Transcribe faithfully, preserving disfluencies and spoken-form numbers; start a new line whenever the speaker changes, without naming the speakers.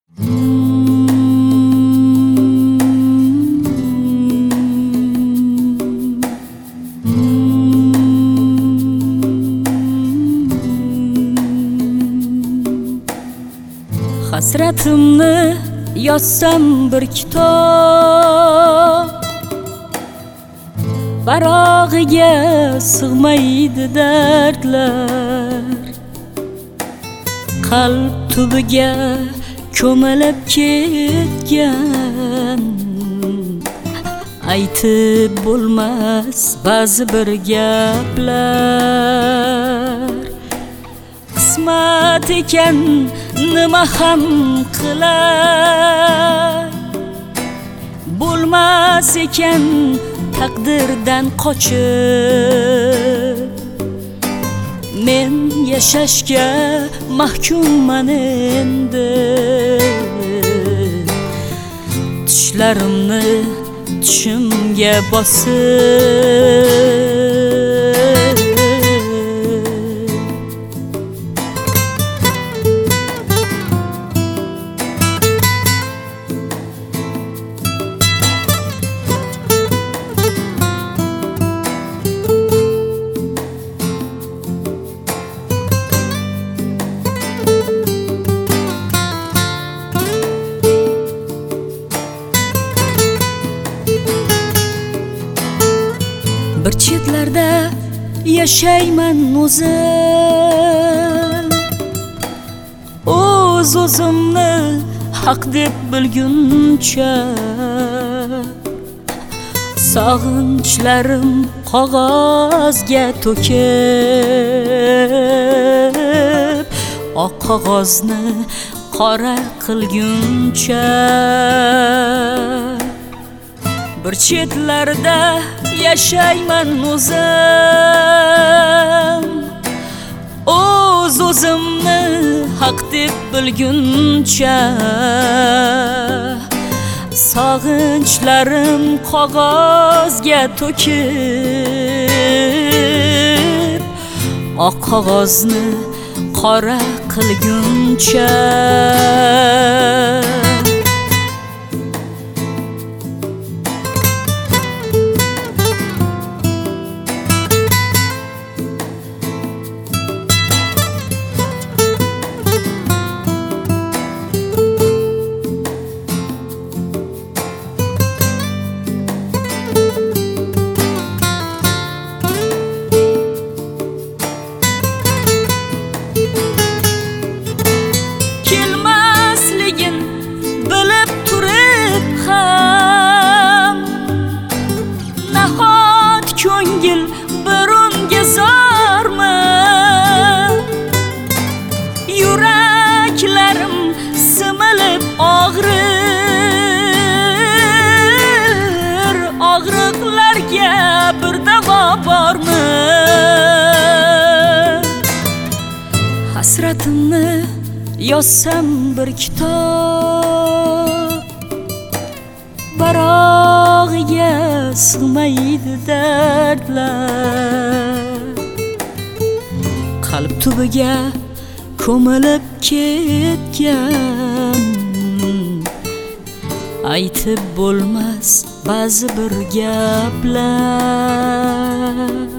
Hasratimni yozsam bir kitob, barog'iga sig'maydi dardlar. Qalb tubiga ko'milib ketgan, aytib bo'lmas ba'zi bir gaplar. Qismat ekan nima ham qilay, bo'lmas ekan taqdirdan qochib. Men yashashga mahkumman endi, tushlarimni tushimga bosib. Bir chetlarda yashayman o'zim, o'z o'zimni haq deb bilguncha. Sog'inchlarim qog'ozga to'kib, oq qog'ozni qora qilguncha. Bir chetlarda yashayman o'zim, o'z o'zimni haq deb bilguncha. Sog'inchlarim qog'ozga to'kib, oq qog'ozni qora qilguncha. Ko'ngil burunga zormi? Yuraklarim similib og'rir, og'riqlarga bir davo bormi? Hasratimni yozsam bir kitob, barog'iga sig'maydi dardlar. Qalb tubiga ko'milib ketgan, aytib bo'lmas ba'zi bir gaplar.